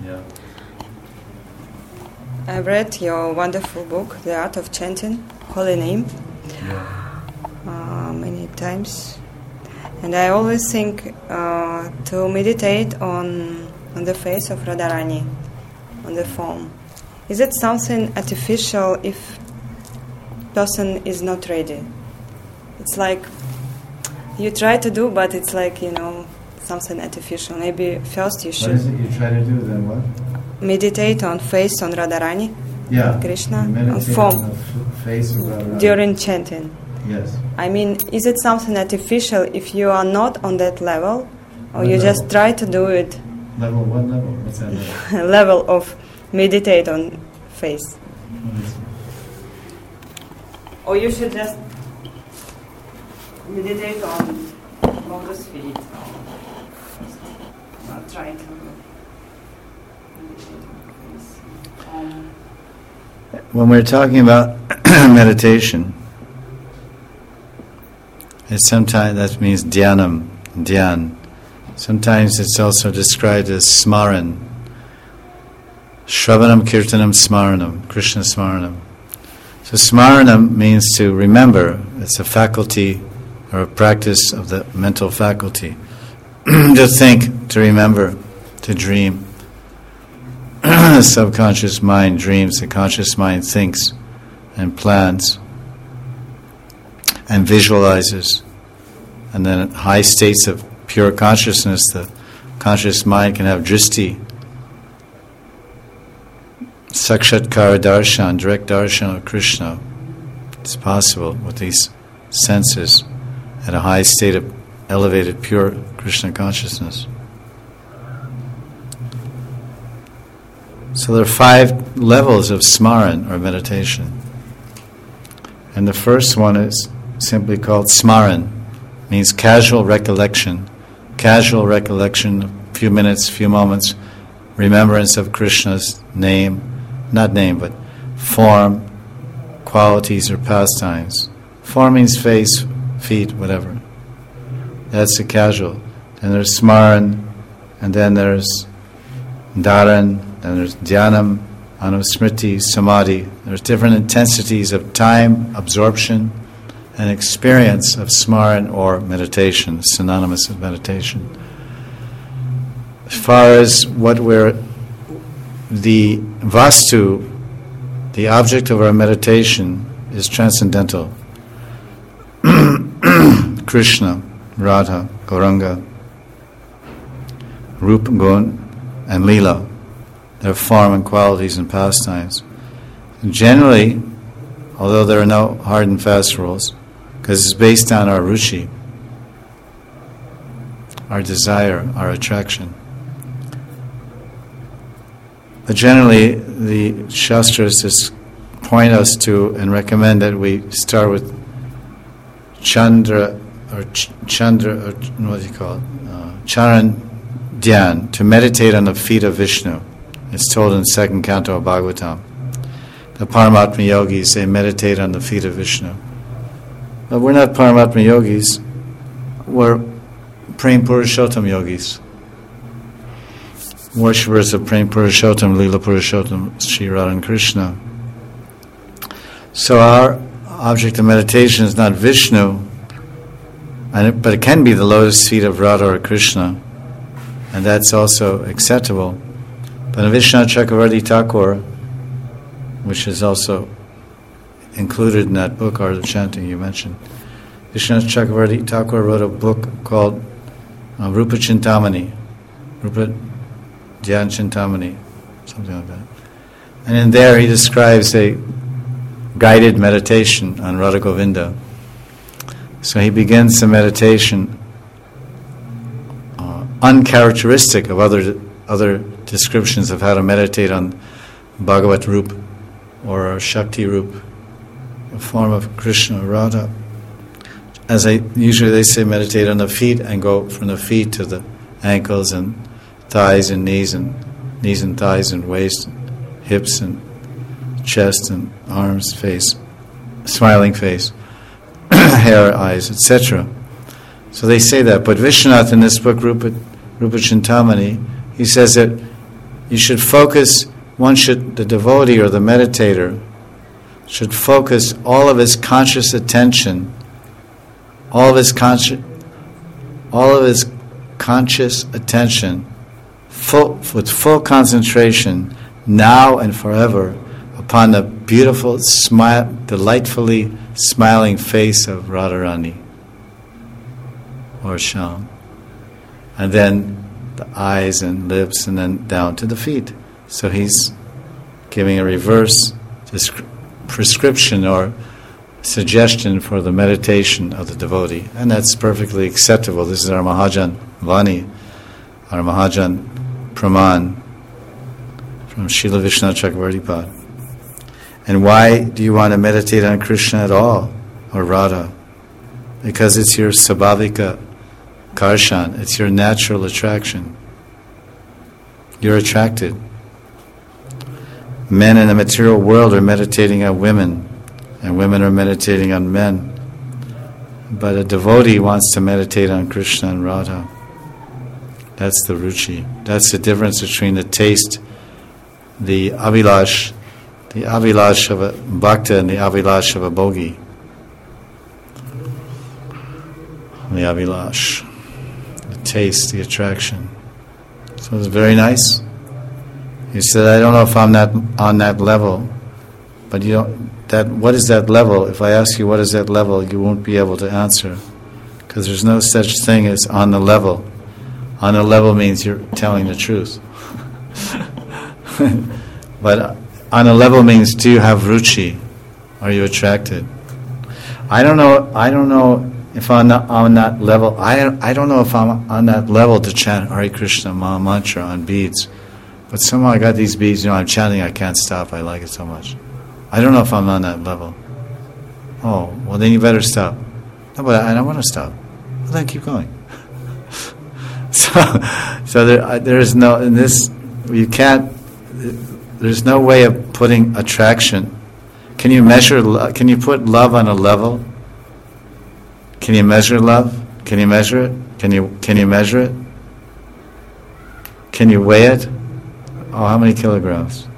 Yeah. I read your wonderful book, The Art of Chanting Holy Name, many times, and I always think to meditate on the face of Radharani, on the form. Is it something artificial if person is not ready? It's like you try to do, but it's like, something artificial. Maybe first you should... What is it you try to do, then what? Meditate on face on Radharani, Krishna, on form, on the face of Radharani. During chanting. Yes. I mean, is it something artificial if you are not on that level, or What you level? just try to do it? Level? What level? What's that level? Level of meditate on face. What is it? Or you should just meditate on lotus feet. Not try to meditate on face. When we're talking about meditation, sometimes that means dhyanam, dhyan. Sometimes it's also described as smaran. Shravanam, kirtanam, smaranam, Krishna smaranam. So smaranam means to remember. It's a faculty or a practice of the mental faculty. To think, to remember, to dream. The subconscious mind dreams, the conscious mind thinks and plans and visualizes. And then at high states of pure consciousness, the conscious mind can have dristi, sakshatkara darshan, direct darshan of Krishna. It's possible with these senses at a high state of elevated pure Krishna consciousness. So there are 5 levels of smaran or meditation. And the first one is simply called smaran, means casual recollection. Casual recollection, a few minutes, few moments, remembrance of Krishna's name, not name, but form, qualities or pastimes. Form means face, feet, whatever. That's the casual. Then there's smaran, and then there's dharan, then there's dhyanam, anusmriti, samadhi. There's different intensities of time, absorption, and experience of smaran or meditation, synonymous with meditation. As far as the vastu, the object of our meditation is transcendental. Krishna, Radha, Gauranga, Rup, Gun, and Leela. Their form and qualities and pastimes. And generally, although there are no hard and fast rules, because it's based on our ruchi, our desire, our attraction. But generally, the Shastras just point us to and recommend that we start with Charan Dhyan, to meditate on the feet of Vishnu. It's told in the 2nd canto of Bhagavatam. The Paramatma yogis, they meditate on the feet of Vishnu. But we're not Paramatma yogis, we're Prem Purushottam yogis. Worshippers of Prem Purushottam, Leela Purushottam, Sri Radha and Krishna. So our object of meditation is not Vishnu, but it can be the lotus feet of Radha or Krishna, and that's also acceptable. But Vishwanath Chakravarti Thakur, which is also included in that book, Art of Chanting, you mentioned, Vishwanath Chakravarti Thakur wrote a book called Rupa Chintamani, Rupa Dhyan Chintamani, something like that. And in there he describes a guided meditation on Radha Govinda. So he begins the meditation uncharacteristic of other descriptions of how to meditate on Bhagavat Rup or Shakti Rup, a form of Krishna or Radha. Usually they say meditate on the feet and go from the feet to the ankles and thighs and knees and thighs and waist, and hips and chest and arms, face, smiling face, hair, eyes, etc. So they say that. But Vishwanath in this book, Rupa Chintamani, he says that you should focus, the devotee or the meditator should focus all of his conscious attention, all of his conscious attention, with full concentration, now and forever, upon the beautiful, delightfully smiling face of Radharani or Shyam, and then the eyes and lips, and then down to the feet. So he's giving a reverse prescription or suggestion for the meditation of the devotee, and that's perfectly acceptable. This is our Mahajan Vani, our Mahajan Praman from Srila Vishwanath Chakravarti Pad. And why do you want to meditate on Krishna at all, or Radha? Because it's your sabhavika karshan, it's your natural attraction. You're attracted. Men in the material world are meditating on women, and women are meditating on men. But a devotee wants to meditate on Krishna and Radha. That's the ruchi. That's the difference between the taste, the abhilash of a bhakta and the abhilash of a bhogi. The abhilash, the taste, the attraction. So it's very nice. He said, I don't know if I'm not on that level, but what is that level? If I ask you what is that level, you won't be able to answer, because there's no such thing as on the level. On the level means you're telling the truth. But on a level means, do you have ruchi? Are you attracted? I don't know if I'm on that level. I don't know if I'm on that level to chant Hare Krishna Maha Mantra on beads. But somehow I got these beads, I'm chanting, I can't stop, I like it so much. I don't know if I'm on that level. Oh, well then you better stop. No, but I don't want to stop. Well then keep going. So there is no, in this, you can't, there's no way of putting attraction. Can you put love on a level? Can you measure love? Can you measure it? Can you measure it? Can you weigh it? Oh, how many kilograms?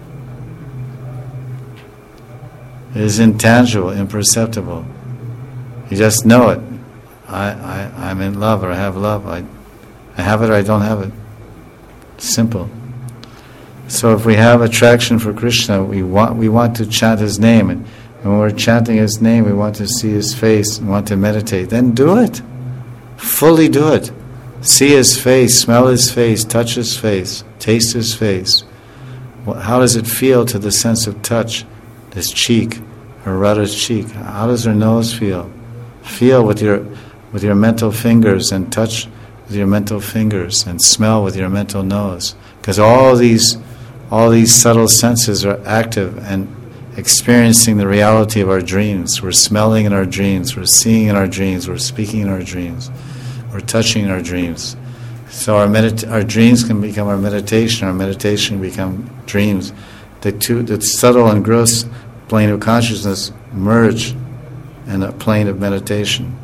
It is intangible, imperceptible. You just know it. I'm in love, or I have love. I have it or I don't have it. Simple. So if we have attraction for Krishna, we want to chant His name, and when we're chanting His name, we want to see His face, we want to meditate. Then do it. Fully do it. See His face, smell His face, touch His face, taste His face. How does it feel to the sense of touch? This cheek, or Radha's cheek. How does her nose feel? Feel with your mental fingers, and touch with your mental fingers, and smell with your mental nose. Because all these subtle senses are active and experiencing the reality of our dreams. We're smelling in our dreams, we're seeing in our dreams, we're speaking in our dreams, we're touching in our dreams. So our dreams can become our meditation can become dreams. The subtle and gross plane of consciousness merge in a plane of meditation.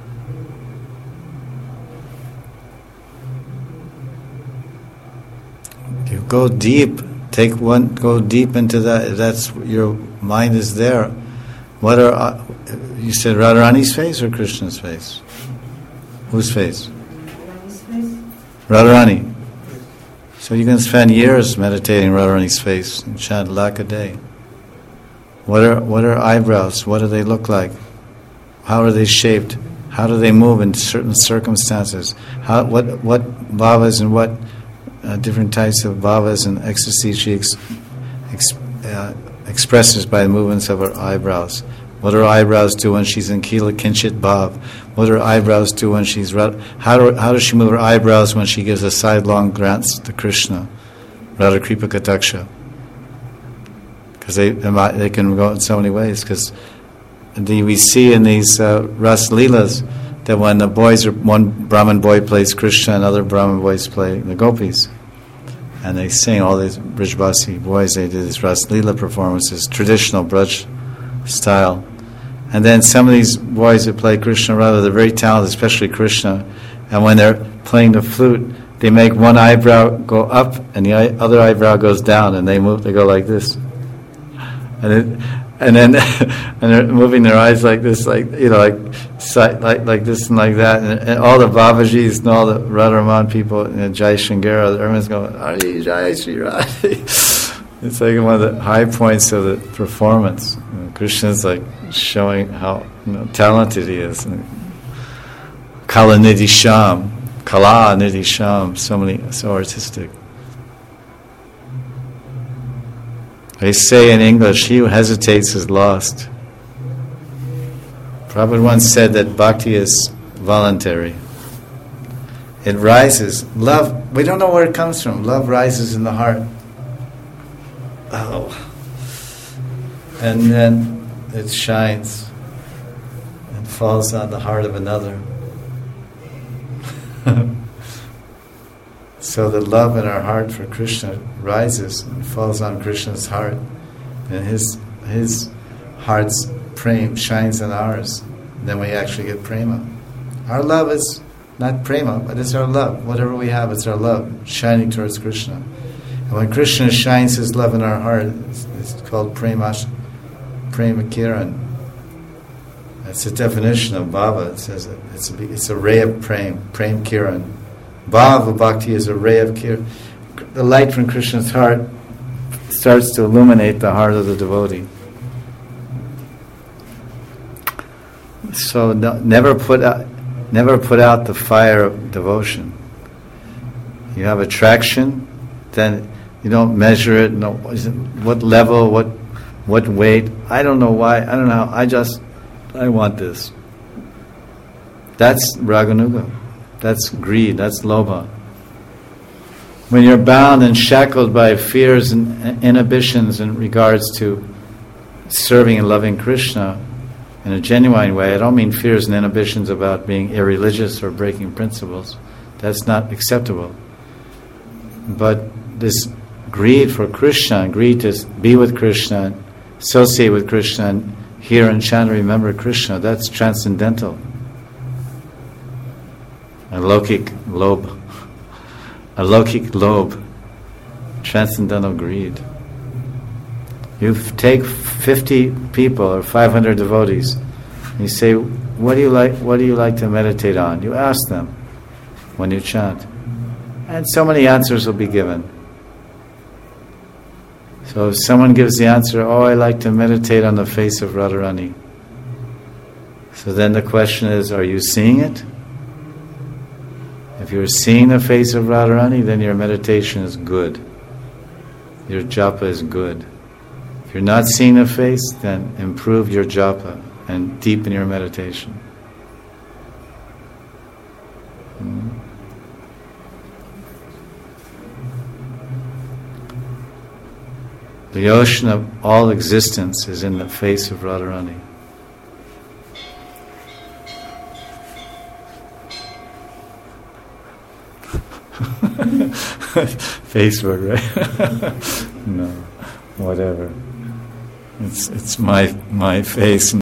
You go deep. Go deep into that. That's your mind is there. What are you said? Radharani's face or Krishna's face? Whose face? Radharani's face. Radharani. So you can spend years meditating Radharani's face and chant lakh a day. What are eyebrows? What do they look like? How are they shaped? How do they move in certain circumstances? What bhavas and what different types of bhavas and ecstasy she expresses by the movements of her eyebrows. What do her eyebrows do when she's in Kila Kinchit Bhav? What do her eyebrows do when she's... How does she move her eyebrows when she gives a sidelong glance to Krishna? Radha Kripa Kataksha. Because they can go in so many ways. Because we see in these Ras Leelas that when one Brahmin boy plays Krishna and other Brahmin boys play the gopis. And they sing, all these Brijbasi boys, they do these Ras Leela performances, traditional Braj style. And then some of these boys that play Krishna Radha, they're very talented, especially Krishna. And when they're playing the flute, they make one eyebrow go up and the other eyebrow goes down, and they go like this. And then they're moving their eyes like this, like this and like that, and all the Babajis and all the Radharaman people, Jai Shingara, everyone's going, Hari Jai Shri Radhe. It's like one of the high points of the performance. Krishna's like showing how talented he is. Kala Nidhi Sham, so artistic. They say in English, he who hesitates is lost. Prabhupada once said that bhakti is voluntary. It rises. Love, we don't know where it comes from. Love rises in the heart. Oh. And then it shines and falls on the heart of another. So the love in our heart for Krishna rises and falls on Krishna's heart, and his heart's prema shines on ours. Then we actually get prema. Our love is not prema, but it's our love. Whatever we have, it's our love shining towards Krishna. And when Krishna shines his love in our heart, it's called prema kiran. That's the definition of bhava. It says it's a ray of prem kiran. Bhava bhakti is a ray of kiran. The light from Krishna's heart starts to illuminate the heart of the devotee. So never put out the fire of devotion. You have attraction, then you don't measure it. No, what level, what weight. I don't know why. I don't know how. I want this. That's raganuga. That's greed. That's lobha. When you're bound and shackled by fears and inhibitions in regards to serving and loving Krishna in a genuine way, I don't mean fears and inhibitions about being irreligious or breaking principles. That's not acceptable. But this greed for Krishna, greed to be with Krishna, associate with Krishna, and hear and chant and remember Krishna, that's transcendental. Alokik lobe, transcendental greed. You take 50 people or 500 devotees, and you say, what do you like to meditate on? You ask them when you chant. And so many answers will be given. So if someone gives the answer, I like to meditate on the face of Radharani. So then the question is, are you seeing it? If you're seeing the face of Radharani, then your meditation is good. Your japa is good. If you're not seeing the face, then improve your japa and deepen your meditation. The ocean of all existence is in the face of Radharani. Facebook, right? No, whatever. It's my face.